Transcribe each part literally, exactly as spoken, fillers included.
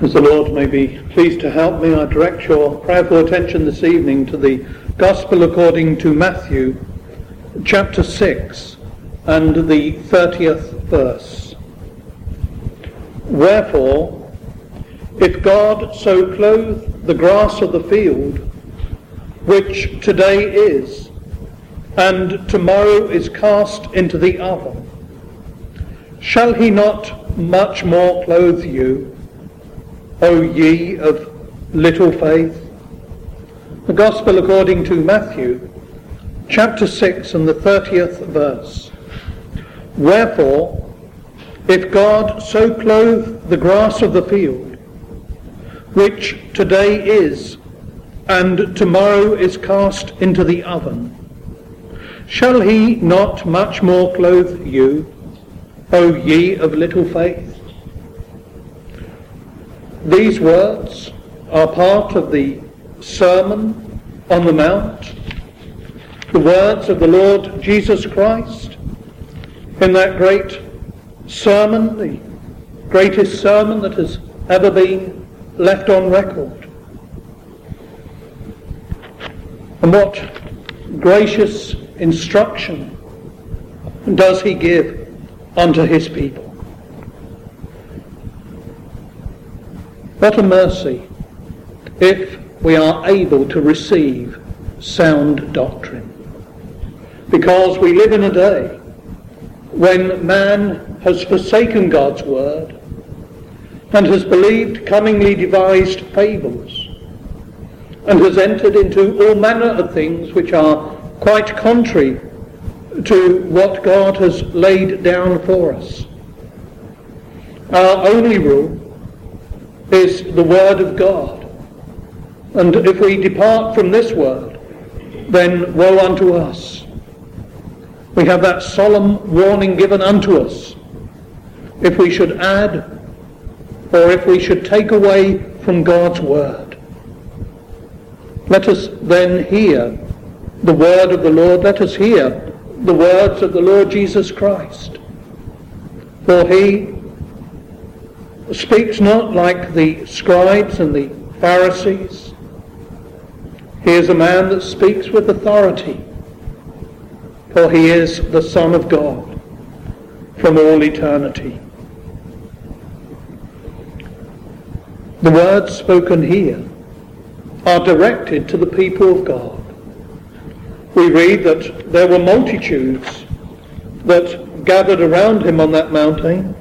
As the Lord may be pleased to help me, I direct your prayerful attention this evening to the Gospel according to Matthew, chapter six, and the thirtieth verse. Wherefore, if God so clothe the grass of the field, which today is, and tomorrow is cast into the oven, shall he not much more clothe you, O ye of little faith? The Gospel according to Matthew, chapter six and the thirtieth verse. Wherefore, if God so clothe the grass of the field, which today is, and tomorrow is cast into the oven, shall he not much more clothe you, O ye of little faith? These words are part of the Sermon on the Mount, the words of the Lord Jesus Christ in that great sermon, the greatest sermon that has ever been left on record. And what gracious instruction does he give unto his people? What a mercy if we are able to receive sound doctrine. Because we live in a day when man has forsaken God's word and has believed cunningly devised fables and has entered into all manner of things which are quite contrary to what God has laid down for us. Our only rule is the word of God, and if we depart from this word, then woe unto us. We have that solemn warning given unto us. If we should add, or if we should take away from God's word, let us then hear the word of the Lord. Let us hear the words of the Lord Jesus Christ. For he speaks not like the scribes and the Pharisees. He is a man that speaks with authority, for he is the Son of God from all eternity. The words spoken here are directed to the people of God. We read that there were multitudes that gathered around him on that mountain.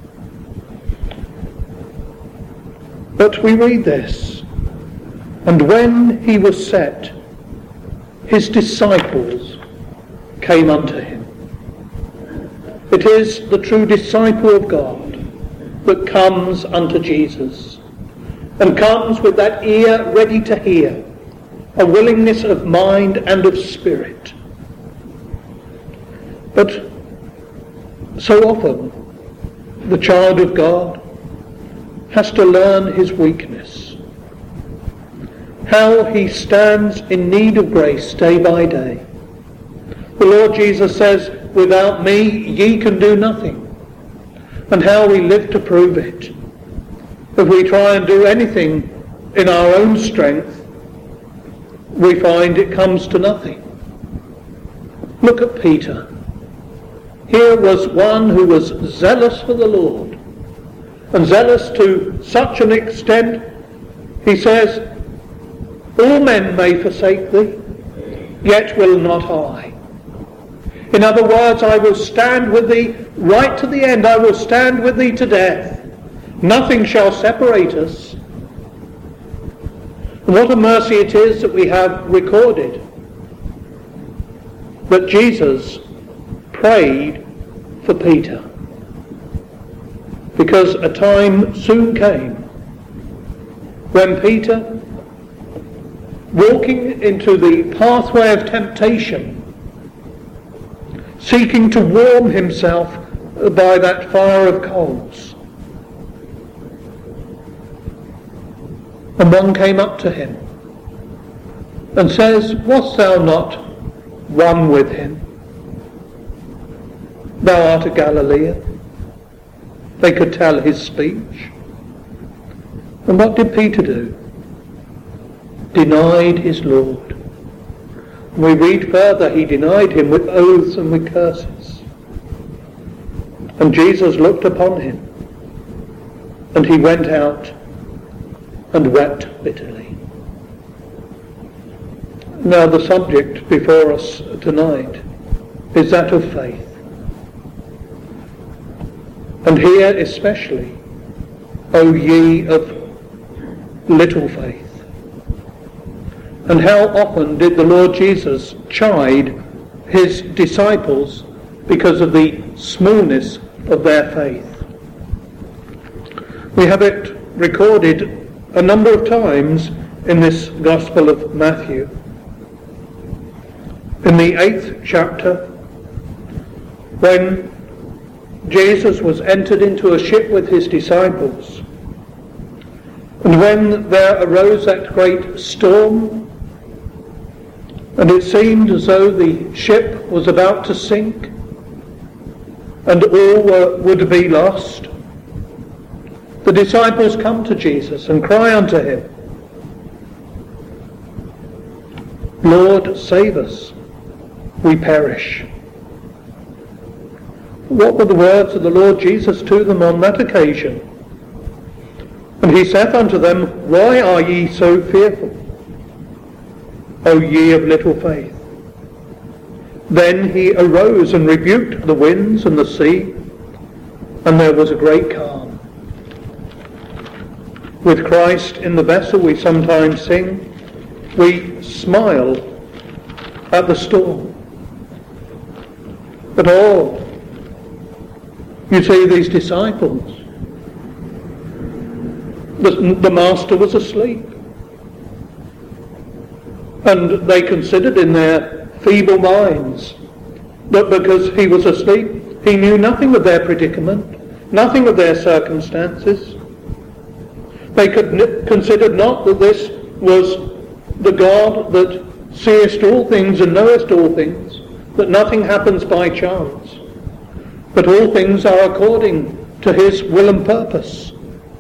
But we read this, and when he was set, his disciples came unto him. It is the true disciple of God that comes unto Jesus, and comes with that ear ready to hear, a willingness of mind and of spirit. But so often the child of God has to learn his weakness, how he stands in need of grace day by day. The Lord Jesus says, without me ye can do nothing, and how we live to prove it. If we try and do anything in our own strength, we find it comes to nothing. Look at Peter. Here was one who was zealous for the Lord, and zealous to such an extent, he says, all men may forsake thee, yet will not I. In other words, I will stand with thee right to the end. I will stand with thee to death. Nothing shall separate us. And what a mercy it is that we have recorded that Jesus prayed for Peter, because a time soon came when Peter, walking into the pathway of temptation, seeking to warm himself by that fire of coals, and one came up to him and says, wast thou not one with him? Thou art a Galilean. They could tell his speech. And what did Peter do? Denied his Lord. And we read further, he denied him with oaths and with curses. And Jesus looked upon him, and he went out and wept bitterly. Now the subject before us tonight is that of faith. And here especially, O ye of little faith. And how often did the Lord Jesus chide his disciples because of the smallness of their faith? We have it recorded a number of times in this Gospel of Matthew. In the eighth chapter, when Jesus was entered into a ship with his disciples, and when there arose that great storm, and it seemed as though the ship was about to sink, and all were, would be lost, the disciples come to Jesus and cry unto him, Lord, save us, we perish. What were the words of the Lord Jesus to them on that occasion? And he saith unto them, Why are ye so fearful, O ye of little faith? Then he arose and rebuked the winds and the sea, and there was a great calm. With Christ in the vessel, we sometimes sing, we smile at the storm. But oh, you see these disciples, the, the master was asleep. And they considered in their feeble minds that because he was asleep, he knew nothing of their predicament, nothing of their circumstances. They could n- considered not that this was the God that seest all things and knowest all things, that nothing happens by chance, but all things are according to his will and purpose.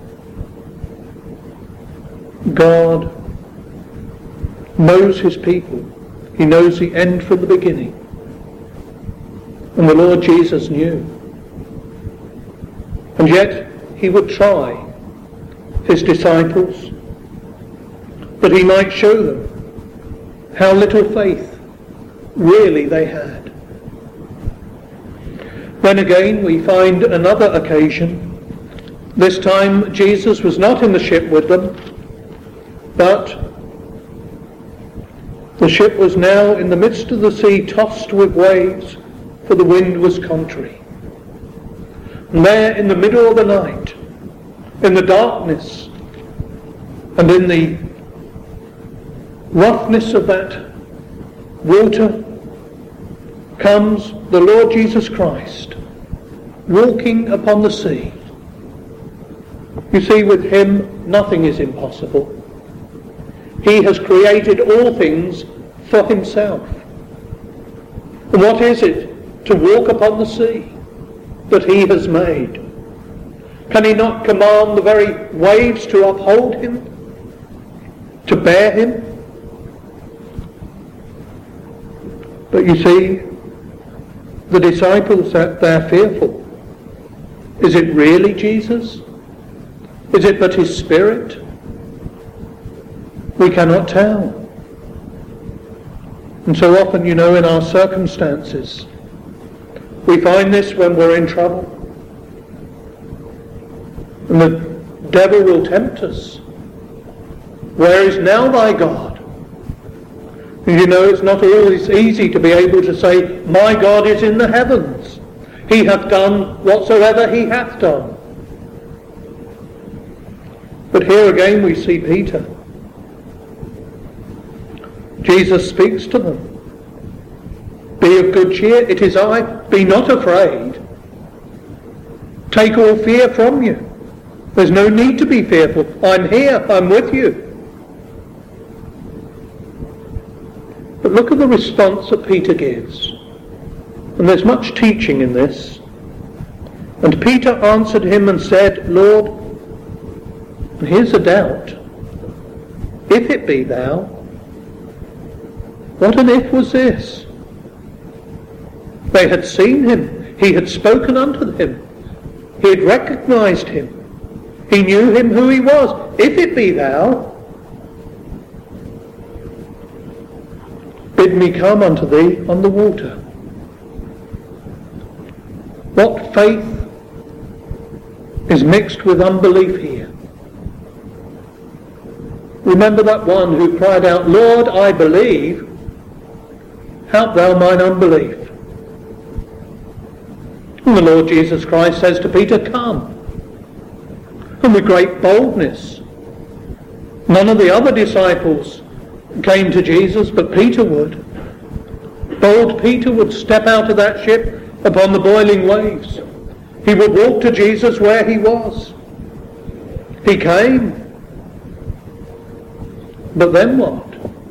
God knows his people. He knows the end from the beginning. And the Lord Jesus knew. And yet he would try his disciples that he might show them how little faith really they had. Then again we find another occasion. This time Jesus was not in the ship with them, but the ship was now in the midst of the sea, tossed with waves, for the wind was contrary. And there in the middle of the night, in the darkness, and in the roughness of that water, comes the Lord Jesus Christ, walking upon the sea. You see, with him nothing is impossible. He has created all things for himself. And what is it to walk upon the sea that he has made? Can he not command the very waves to uphold him, to bear him? But you see, the disciples, that they're fearful. Is it really Jesus? Is it but his Spirit? We cannot tell. And so often, you know, in our circumstances, we find this when we're in trouble. And the devil will tempt us. Where is now thy God? And you know, it's not always easy to be able to say, my God is in the heavens. He hath done whatsoever he hath done. But here again we see Peter. Jesus speaks to them. Be of good cheer, it is I, be not afraid. Take all fear from you. There's no need to be fearful. I'm here, I'm with you. But look at the response that Peter gives. And there's much teaching in this. And Peter answered him and said, Lord, And here's a doubt. If it be thou, what an if was this? They had seen him. He had spoken unto them. He had recognized him. He knew him who he was. If it be thou, bid me come unto thee on the water. What faith is mixed with unbelief here? Remember that one who cried out, Lord, I believe, help thou mine unbelief. And the Lord Jesus Christ says to Peter, come. And with great boldness. None of the other disciples came to Jesus, but Peter would. Bold Peter would step out of that ship upon the boiling waves. He would walk to Jesus where he was. He came. But then what?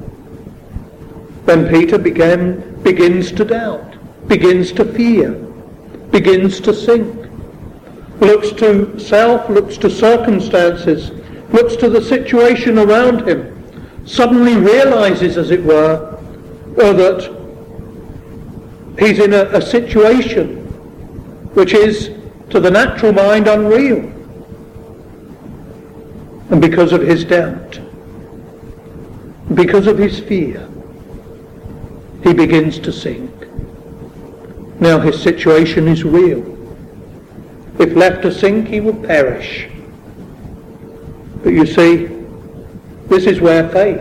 Then Peter began, begins to doubt, begins to fear, begins to sink, looks to self, looks to circumstances, looks to the situation around him, suddenly realizes, as it were, uh, that he's in a, a situation which is, to the natural mind, unreal. And because of his doubt, because of his fear, he begins to sink. Now his situation is real. If left to sink, he will perish. But you see, this is where faith,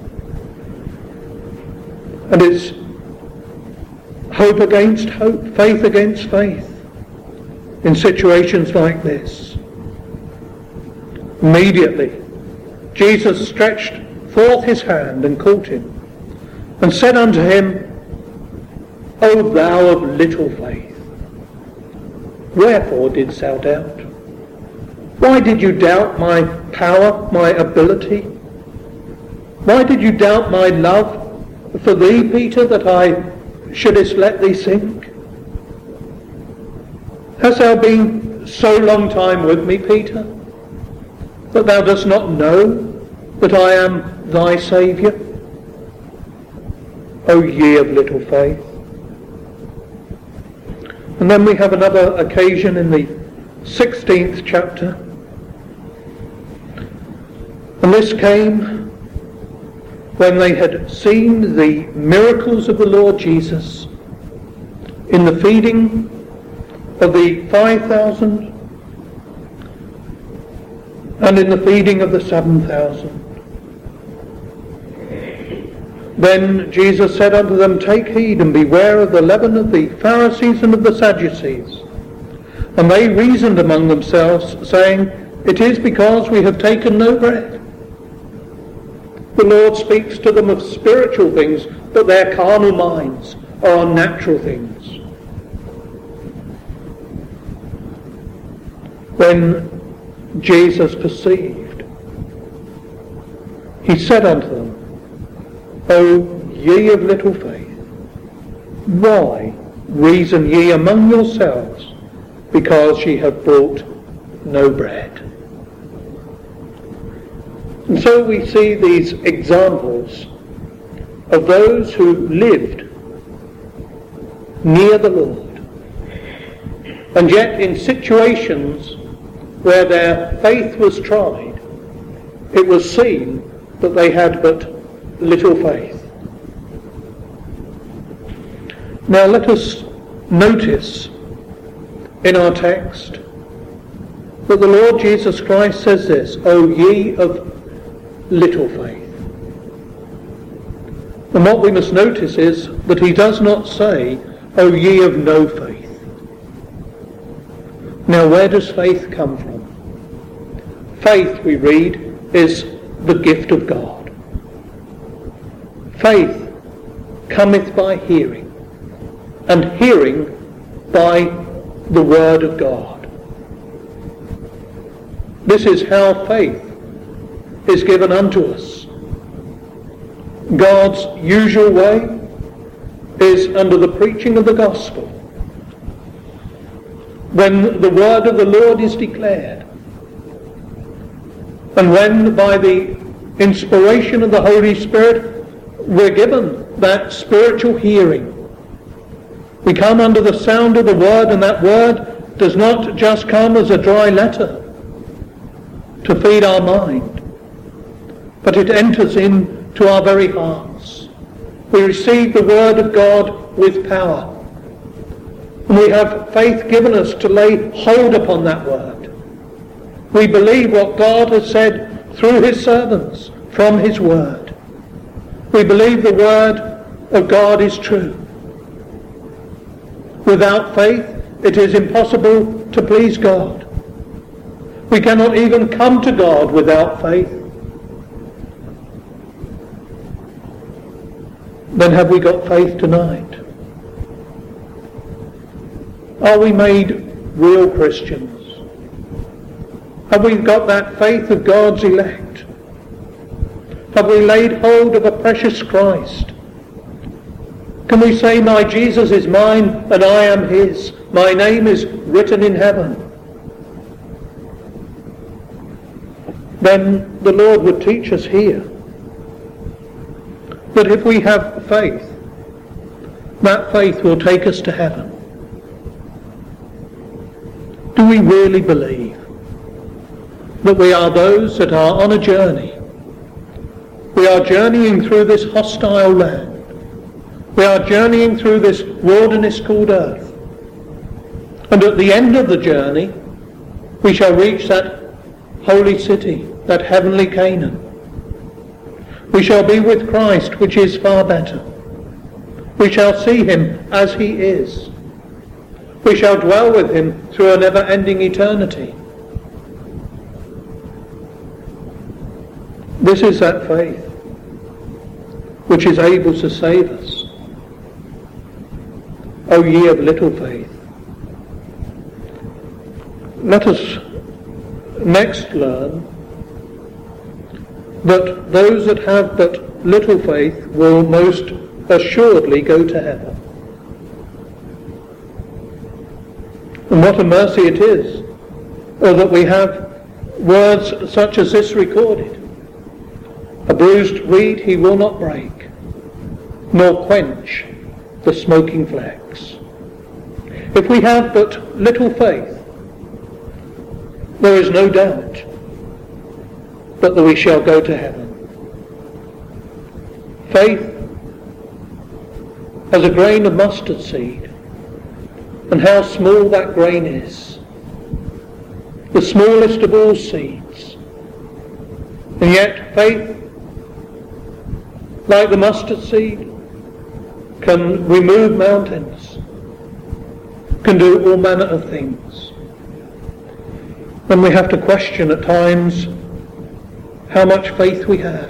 and it's hope against hope, faith against faith, in situations like this. Immediately, Jesus stretched forth his hand and caught him, and said unto him, O thou of little faith, wherefore didst thou doubt? Why did you doubt my power, my ability? Why did you doubt my love for thee, Peter, that I shouldest let thee sink? Hast thou been so long time with me, Peter, that thou dost not know that I am thy Saviour? O ye of little faith. And then we have another occasion in the sixteenth chapter. And this came when they had seen the miracles of the Lord Jesus in the feeding of the five thousand and in the feeding of the seven thousand. Then Jesus said unto them, Take heed and beware of the leaven of the Pharisees and of the Sadducees. And they reasoned among themselves, saying, It is because we have taken no bread. The Lord speaks to them of spiritual things, but their carnal minds are on natural things. When Jesus perceived, he said unto them, O ye of little faith, why reason ye among yourselves, because ye have brought no bread? And so we see these examples of those who lived near the Lord, and yet in situations where their faith was tried, it was seen that they had but little faith. Now let us notice in our text that the Lord Jesus Christ says this, O ye of little faith. And what we must notice is that he does not say, O ye of no faith. Now where does faith come from? Faith, we read, is the gift of God. Faith cometh by hearing, and hearing by the word of God. This is how faith is given unto us. God's usual way is under the preaching of the gospel. When the word of the Lord is declared, And when by the inspiration of the Holy Spirit we're given that spiritual hearing, we come under the sound of the word, and that word does not just come as a dry letter to feed our mind, but it enters into our very hearts. We receive the word of God with power, and we have faith given us to lay hold upon that word. We believe what God has said through his servants from his word. We believe the word of God is true. Without faith, it is impossible to please God. We cannot even come to God without faith. Then have we got faith tonight? Are we made real Christians? Have we got that faith of God's elect? Have we laid hold of a precious Christ? Can we say, my Jesus is mine and I am his. My name is written in heaven. Then the Lord would teach us here that if we have faith, that faith will take us to heaven. Do we really believe that we are those that are on a journey? We are journeying through this hostile land. We are journeying through this wilderness called earth. And at the end of the journey, we shall reach that holy city, that heavenly Canaan. We shall be with Christ, which is far better. We shall see him as he is. We shall dwell with him through a never-ending eternity. This is that faith which is able to save us. O ye of little faith. Let us next learn that those that have but little faith will most assuredly go to heaven. And what a mercy it is uh, that we have words such as this recorded. A bruised reed he will not break, nor quench the smoking flax. If we have but little faith, there is no doubt but that we shall go to heaven. Faith as a grain of mustard seed, and how small that grain is, the smallest of all seeds. And yet faith, like the mustard seed, can remove mountains, can do all manner of things. And we have to question at times how much faith we have.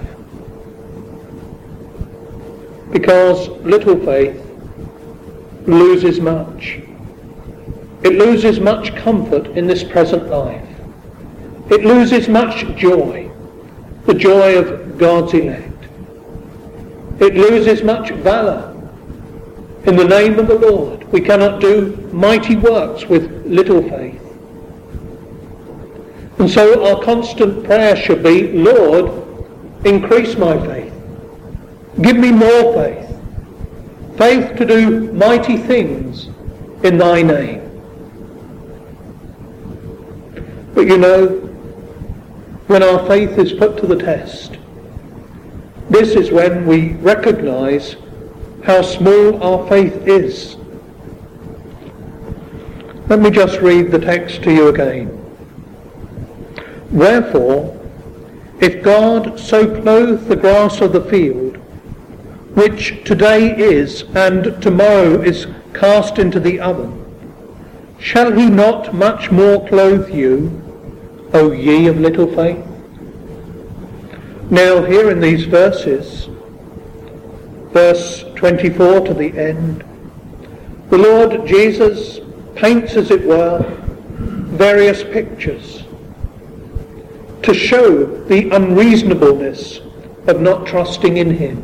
Because little faith loses much. It loses much comfort in this present life. It loses much joy, the joy of God's elect. It loses much valour in the name of the Lord. We cannot do mighty works with little faith. And so our constant prayer should be, Lord, increase my faith. Give me more faith. Faith to do mighty things in thy name. But you know, when our faith is put to the test, this is when we recognise how small our faith is. Let me just read the text to you again. Wherefore, if God so clothe the grass of the field, which today is and tomorrow is cast into the oven, shall he not much more clothe you, O ye of little faith? Now here in these verses, verse twenty-four to the end, the Lord Jesus paints, as it were, various pictures to show the unreasonableness of not trusting in him.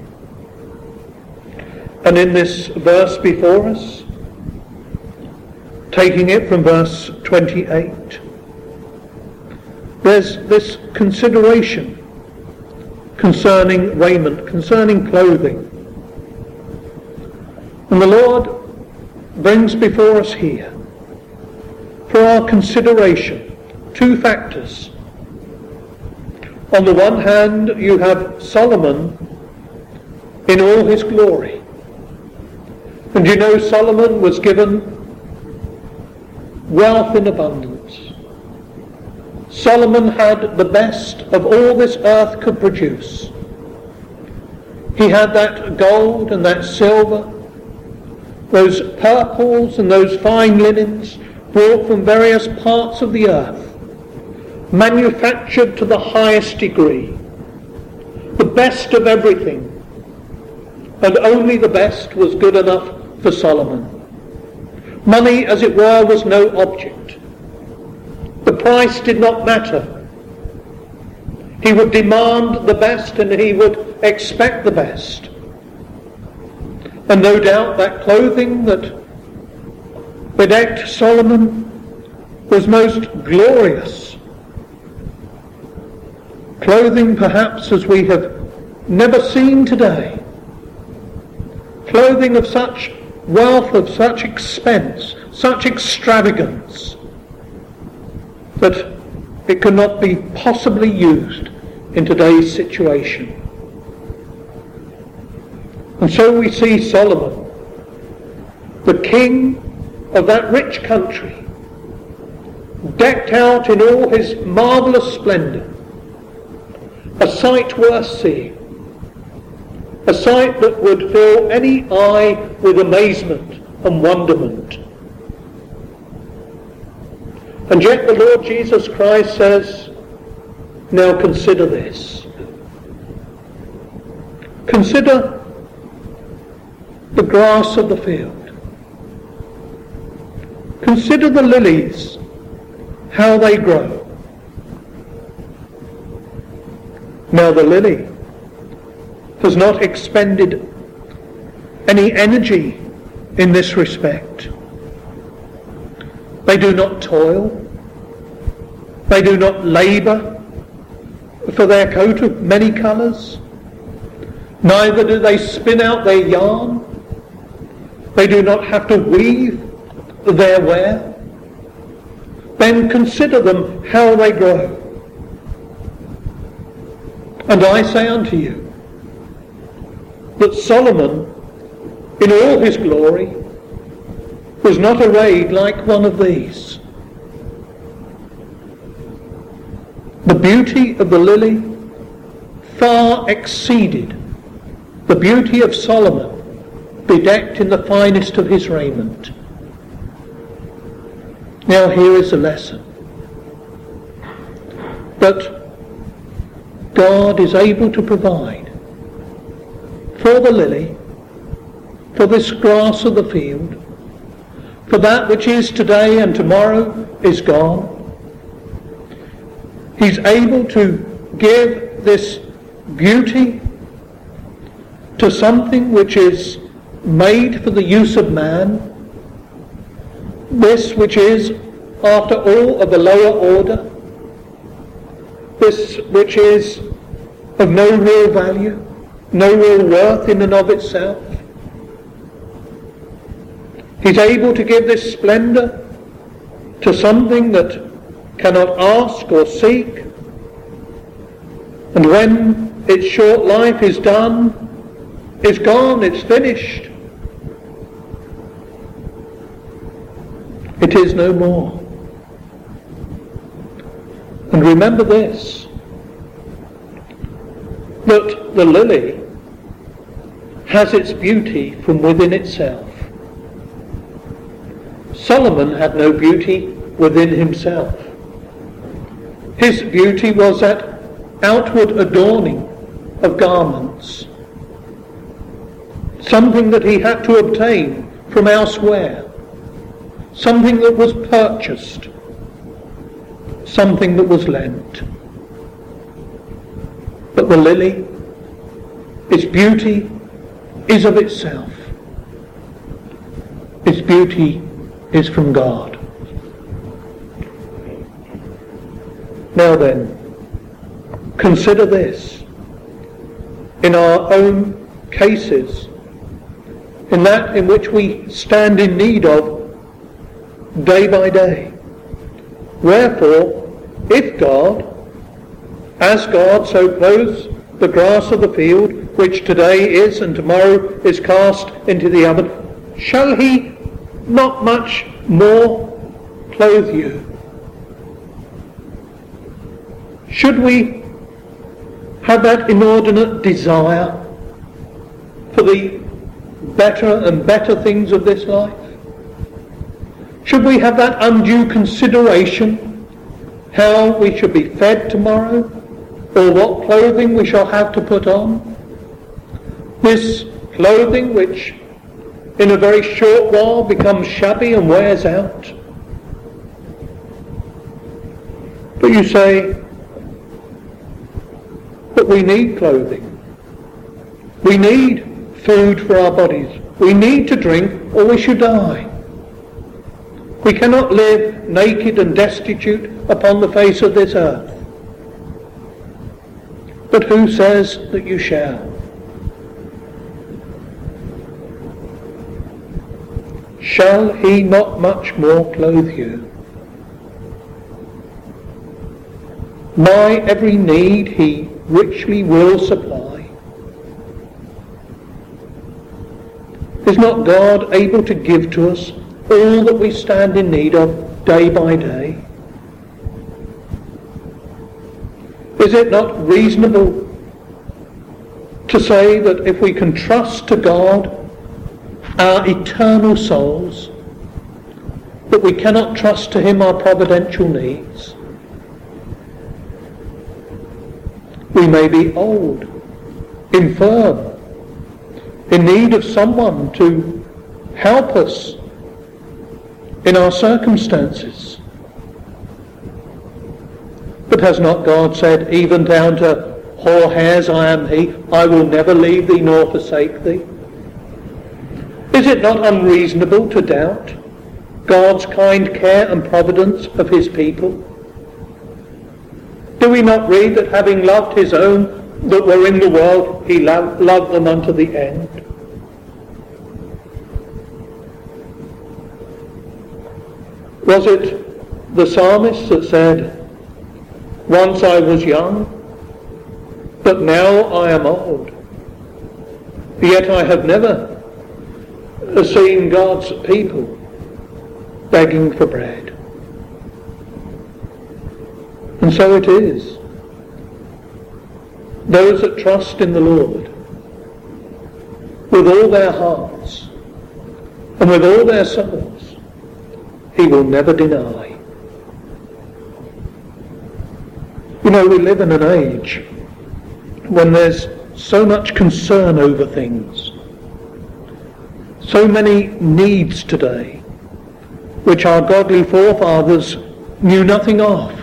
And in this verse before us, taking it from verse twenty-eight, there's this consideration concerning raiment, concerning clothing. And the Lord brings before us here, for our consideration, two factors. On the one hand, you have Solomon in all his glory. And you know Solomon was given wealth in abundance. Solomon had the best of all this earth could produce. He had that gold and that silver, those purples and those fine linens brought from various parts of the earth, manufactured to the highest degree, the best of everything, and only the best was good enough for Solomon. Money, as it were, was no object. The price did not matter. He would demand the best and he would expect the best. And no doubt that clothing that bedecked Solomon was most glorious. Clothing perhaps as we have never seen today. Clothing of such wealth, of such expense, such extravagance, that it cannot be possibly used in today's situation. And so we see Solomon, the king of that rich country, decked out in all his marvellous splendour, a sight worth seeing, a sight that would fill any eye with amazement and wonderment. And yet the Lord Jesus Christ says, now consider this. Consider the grass of the field. Consider the lilies, how they grow. Now the lily has not expended any energy in this respect. They do not toil. They do not labour for their coat of many colours. Neither do they spin out their yarn. They do not have to weave their wear. Then consider them how they grow. And I say unto you that Solomon, in all his glory, was not arrayed like one of these. The beauty of the lily far exceeded the beauty of Solomon, bedecked in the finest of his raiment. Now here is a lesson. That God is able to provide for the lily, for this grass of the field, for that which is today and tomorrow is gone. He's able to give this beauty to something which is made for the use of man, this which is, after all, of the lower order, this which is of no real value, no real worth in and of itself. He's able to give this splendour to something that cannot ask or seek, and when its short life is done, it's gone, it's finished. It is no more. And remember this, that the lily has its beauty from within itself. Solomon had no beauty within himself. His beauty was that outward adorning of garments, something that he had to obtain from elsewhere, something that was purchased, something that was lent. But the lily, its beauty is of itself. Its beauty is from God. Now then, consider this. In our own cases, in that in which we stand in need of day by day. Wherefore, if God, as God so clothes the grass of the field, which today is and tomorrow is cast into the oven, shall he not much more clothe you? Should we have that inordinate desire for the better and better things of this life? Should we have that undue consideration how we should be fed tomorrow, or what clothing we shall have to put on? This clothing which in a very short while becomes shabby and wears out. But you say, but we need clothing. We need food for our bodies. We need to drink or we should die. We cannot live naked and destitute upon the face of this earth. But who says that you shall? Shall he not much more clothe you? My every need he richly will supply. Is not God able to give to us all that we stand in need of day by day? Is it not reasonable to say that if we can trust to God our eternal souls, that we cannot trust to him our providential needs? We may be old, infirm, in need of someone to help us in our circumstances. But has not God said, even down to hoar hairs I am he, I will never leave thee nor forsake thee? Is it not unreasonable to doubt God's kind care and providence of his people? Do we not read that having loved his own that were in the world, he lo- loved them unto the end? Was it the psalmist that said, once I was young, but now I am old, yet I have never seen God's people begging for bread? And so it is. Those that trust in the Lord with all their hearts and with all their souls, he will never deny. You know, we live in an age when there's so much concern over things, so many needs today which our godly forefathers knew nothing of.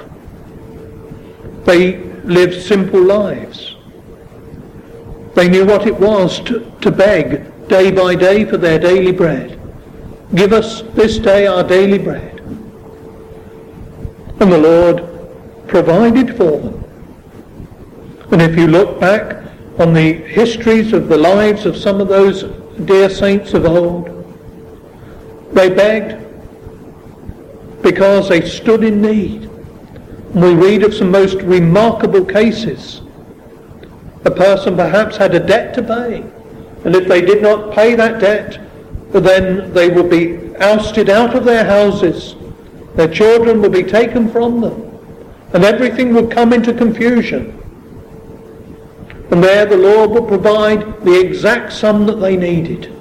They lived simple lives. They knew what it was to, to beg day by day for their daily bread. Give us this day our daily bread. And the Lord provided for them. And if you look back on the histories of the lives of some of those dear saints of old, they begged because they stood in need. And we read of some most remarkable cases. A person perhaps had a debt to pay, and if they did not pay that debt, then they would be ousted out of their houses. Their children would be taken from them, and everything would come into confusion. And there the Lord would provide the exact sum that they needed.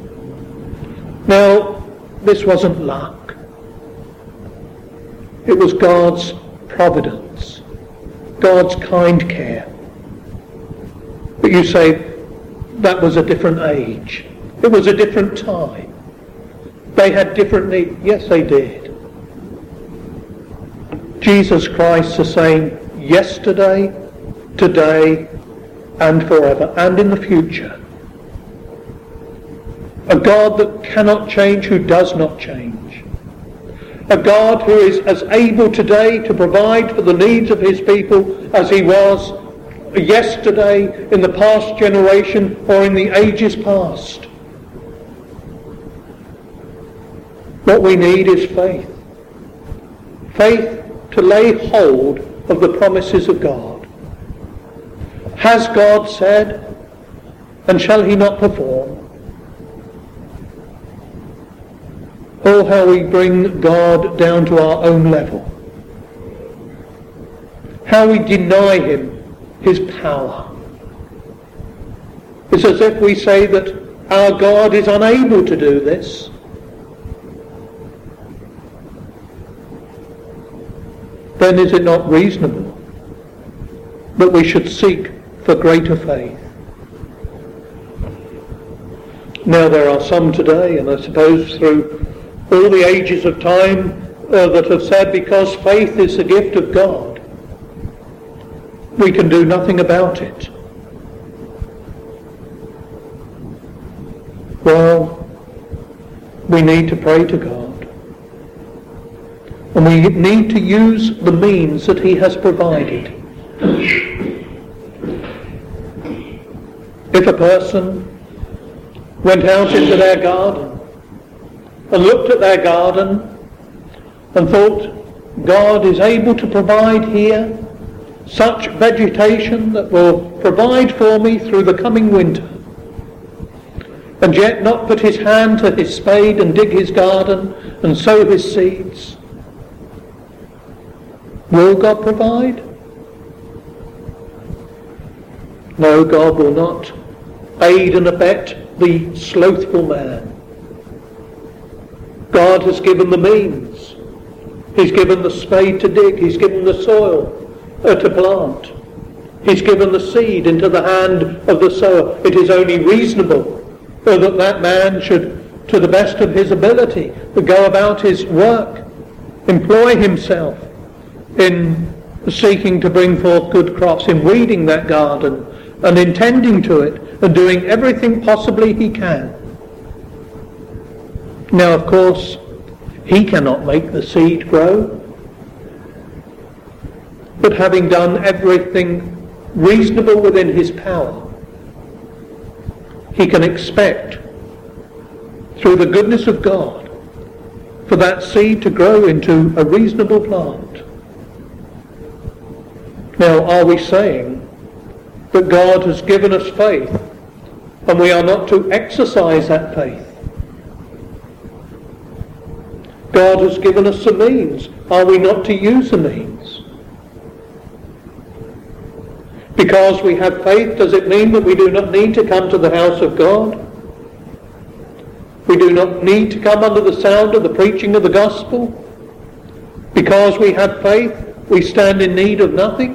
Now, this wasn't luck. It was God's providence, God's kind care. But you say, that was a different age. It was a different time. They had different needs. Yes, they did. Jesus Christ the same yesterday, today, and forever, and in the future. A God that cannot change, who does not change. A God who is as able today to provide for the needs of his people as he was yesterday, in the past generation, or in the ages past. What we need is faith. Faith to lay hold of the promises of God. Has God said, and shall he not perform? Oh, how we bring God down to our own level. How we deny him his power. It's as if we say that our God is unable to do this. Then is it not reasonable that we should seek for greater faith? Now there are some today, and I suppose through all the ages of time, uh, that have said because faith is the gift of God, we can do nothing about it. Well, we need to pray to God. And we need to use the means that he has provided. If a person went out into their garden and looked at their garden and thought, God is able to provide here such vegetation that will provide for me through the coming winter, and yet not put his hand to his spade and dig his garden and sow his seeds, will God provide? No, God will not aid and abet the slothful man. God has given the means. He's given the spade to dig. He's given the soil uh, to plant. He's given the seed into the hand of the sower. It is only reasonable uh, that that man should, to the best of his ability, go about his work, employ himself in seeking to bring forth good crops, in weeding that garden and intending to it and doing everything possibly he can. Now, of course, he cannot make the seed grow, but having done everything reasonable within his power, he can expect, through the goodness of God, for that seed to grow into a reasonable plant. Now, are we saying that God has given us faith and we are not to exercise that faith? God has given us the means. Are we not to use the means? Because we have faith, does it mean that we do not need to come to the house of God? We do not need to come under the sound of the preaching of the gospel? Because we have faith, we stand in need of nothing?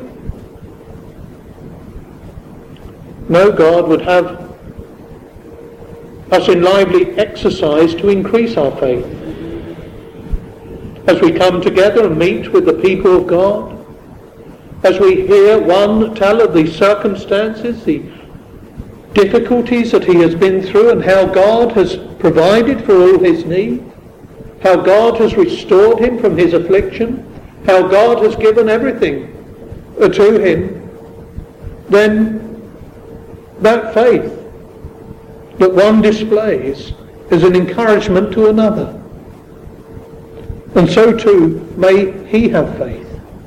No, God would have us in lively exercise to increase our faith. As we come together and meet with the people of God, as we hear one tell of the circumstances, the difficulties that he has been through, and how God has provided for all his need, how God has restored him from his affliction, how God has given everything to him, then that faith that one displays is an encouragement to another. And so too may he have faith.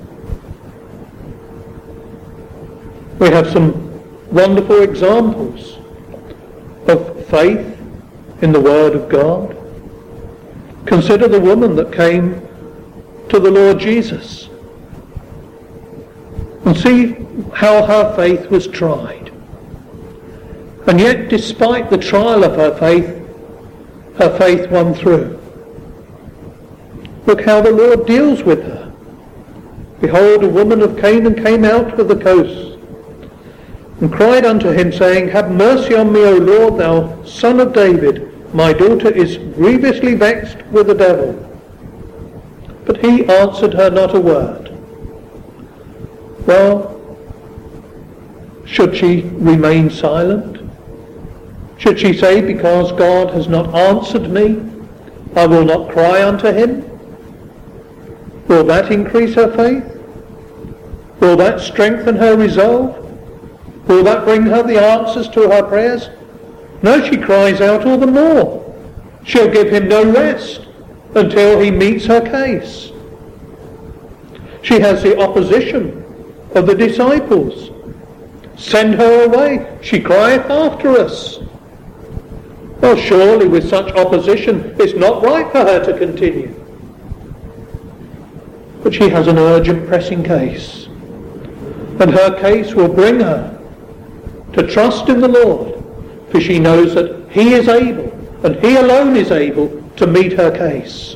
We have some wonderful examples of faith in the Word of God. Consider the woman that came to the Lord Jesus and see how her faith was tried. And yet, despite the trial of her faith, her faith won through. Look how the Lord deals with her. Behold, a woman of Canaan came out of the coast and cried unto him, saying, Have mercy on me, O Lord, thou son of David. My daughter is grievously vexed with the devil. But he answered her not a word. Well, should she remain silent? Should she say, because God has not answered me, I will not cry unto him? Will that increase her faith? Will that strengthen her resolve? Will that bring her the answers to her prayers? No, she cries out all the more. She'll give him no rest until he meets her case. She has the opposition of the disciples. Send her away. She crieth after us. Well, surely with such opposition it's not right for her to continue. But she has an urgent, pressing case. And her case will bring her to trust in the Lord, for she knows that he is able, and he alone is able, to meet her case.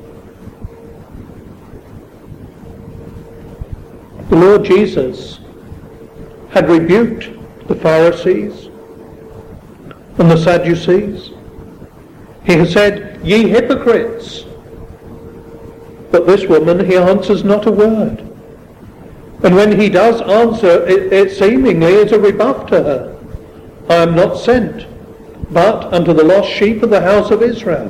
The Lord Jesus had rebuked the Pharisees and the Sadducees. He has said, "Ye hypocrites." But this woman, he answers not a word. And when he does answer, it, it seemingly is a rebuff to her. I am not sent, but unto the lost sheep of the house of Israel.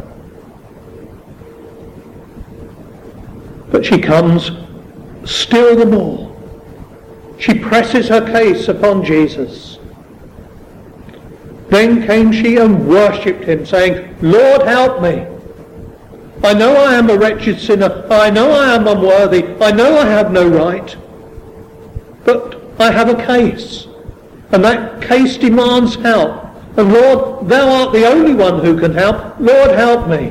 But she comes still the more. She presses her case upon Jesus. Then came she and worshipped him, saying, "Lord, help me. I know I am a wretched sinner. I know I am unworthy. I know I have no right. But I have a case, and that case demands help. And Lord, thou art the only one who can help. Lord, help me."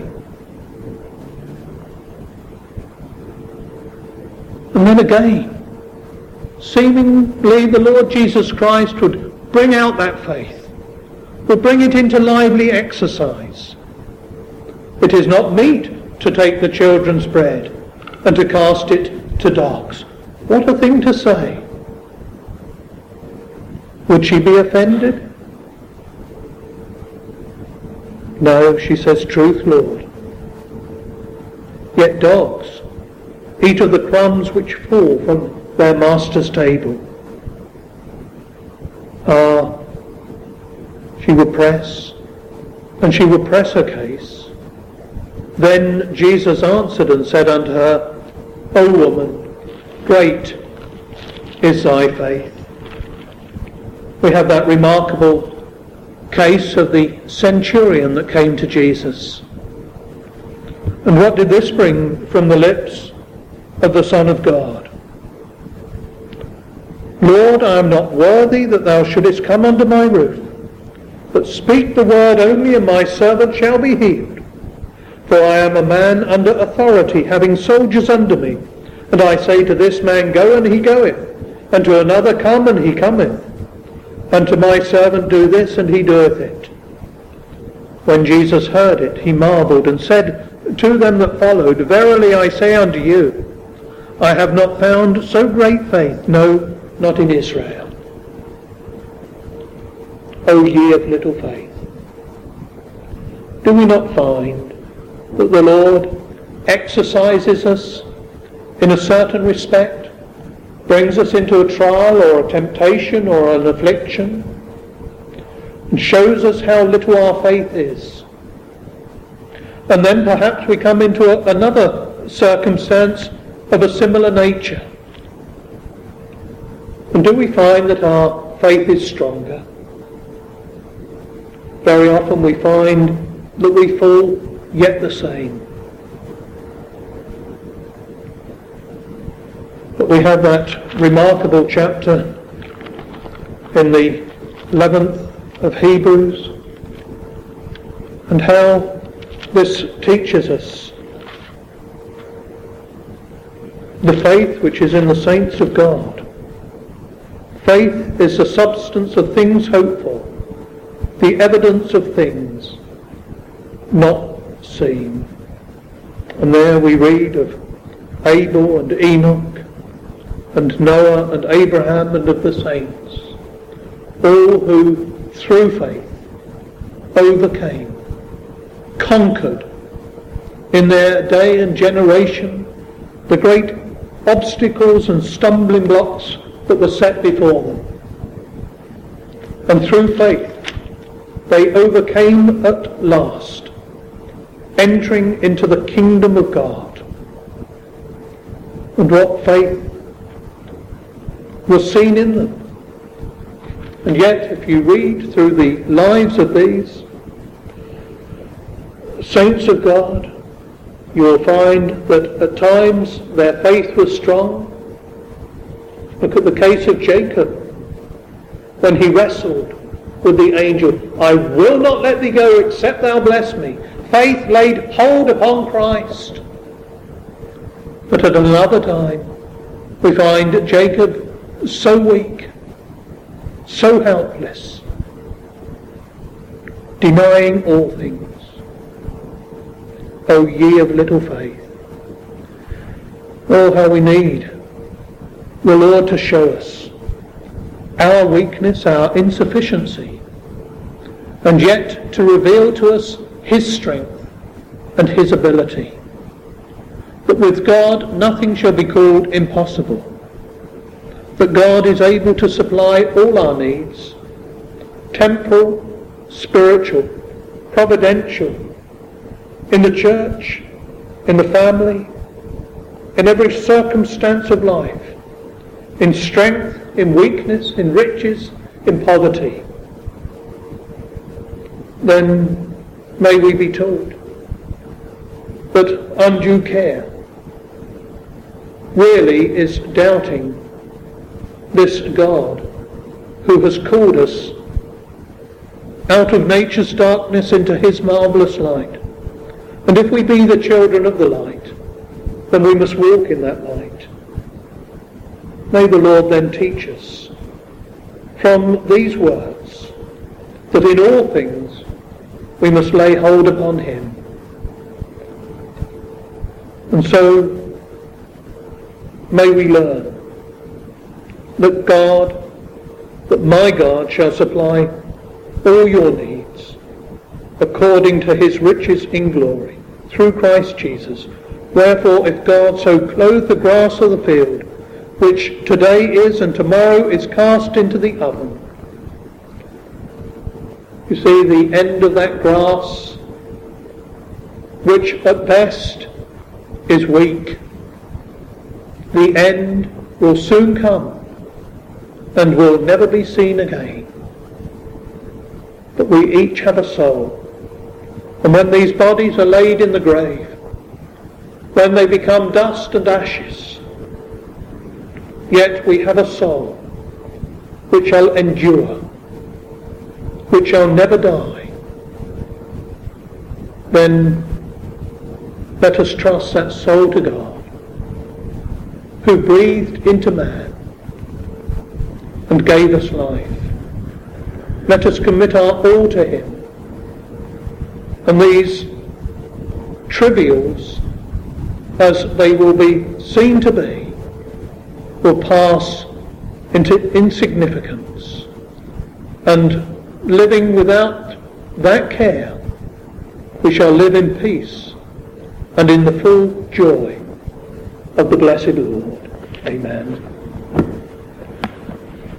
And then again, seemingly the Lord Jesus Christ would bring out that faith, would bring it into lively exercise. It is not meet to take the children's bread and to cast it to dogs. What a thing to say. Would she be offended? No, she says, "Truth, Lord. Yet dogs eat of the crumbs which fall from their master's table." Ah, she would press, and she would press her case. Then Jesus answered and said unto her, "O woman, great is thy faith." We have that remarkable case of the centurion that came to Jesus. And what did this bring from the lips of the Son of God? "Lord, I am not worthy that thou shouldest come under my roof, but speak the word only, and my servant shall be healed. For I am a man under authority, having soldiers under me. And I say to this man, Go, and he goeth, and to another, Come, and he cometh. And to my servant, Do this, and he doeth it." When Jesus heard it, he marvelled, and said to them that followed, "Verily I say unto you, I have not found so great faith, no, not in Israel. O ye of little faith." Do we not find that the Lord exercises us in a certain respect, brings us into a trial or a temptation or an affliction, and shows us how little our faith is? And then perhaps we come into a, another circumstance of a similar nature. And do we find that our faith is stronger? Very often we find that we fall yet the same. But we have that remarkable chapter in the eleventh of Hebrews, and how this teaches us the faith which is in the saints of God. Faith is the substance of things hoped for, the evidence of things not seen. And there we read of Abel and Enoch, and Noah and Abraham and of the saints, all who through faith overcame, conquered in their day and generation the great obstacles and stumbling blocks that were set before them. And through faith they overcame at last, entering into the kingdom of God. and what faith was seen in them. And yet, if you read through the lives of these saints of God, you will find that at times their faith was strong. Look at the case of Jacob, when he wrestled with the angel. I will not let thee go except thou bless me. Faith laid hold upon Christ. But at another time, we find Jacob so weak, so helpless, denying all things. O ye of little faith. Oh, how we need the Lord to show us our weakness, our insufficiency, and yet to reveal to us his strength and his ability. That with God nothing shall be called impossible. That God is able to supply all our needs, temporal, spiritual, providential, in the church, in the family, in every circumstance of life, in strength, in weakness, in riches, in poverty. Then may we be told that undue care really is doubting this God who has called us out of nature's darkness into his marvellous light. And if we be the children of the light, then we must walk in that light. May the Lord then teach us from these words that in all things we must lay hold upon him. And so may we learn that God, that my God shall supply all your needs according to his riches in glory through Christ Jesus. Wherefore, if God so clothe the grass of the field, which today is and tomorrow is cast into the oven. You see, the end of that grass, which at best is weak, the end will soon come and will never be seen again. But we each have a soul. And when these bodies are laid in the grave, when they become dust and ashes, yet we have a soul which shall endure, which shall never die. Then let us trust that soul to God, who breathed into man and gave us life. Let us commit our all to him. And these trivials, as they will be seen to be, will pass into insignificance. And living without that care, we shall live in peace and in the full joy of the blessed Lord. Amen.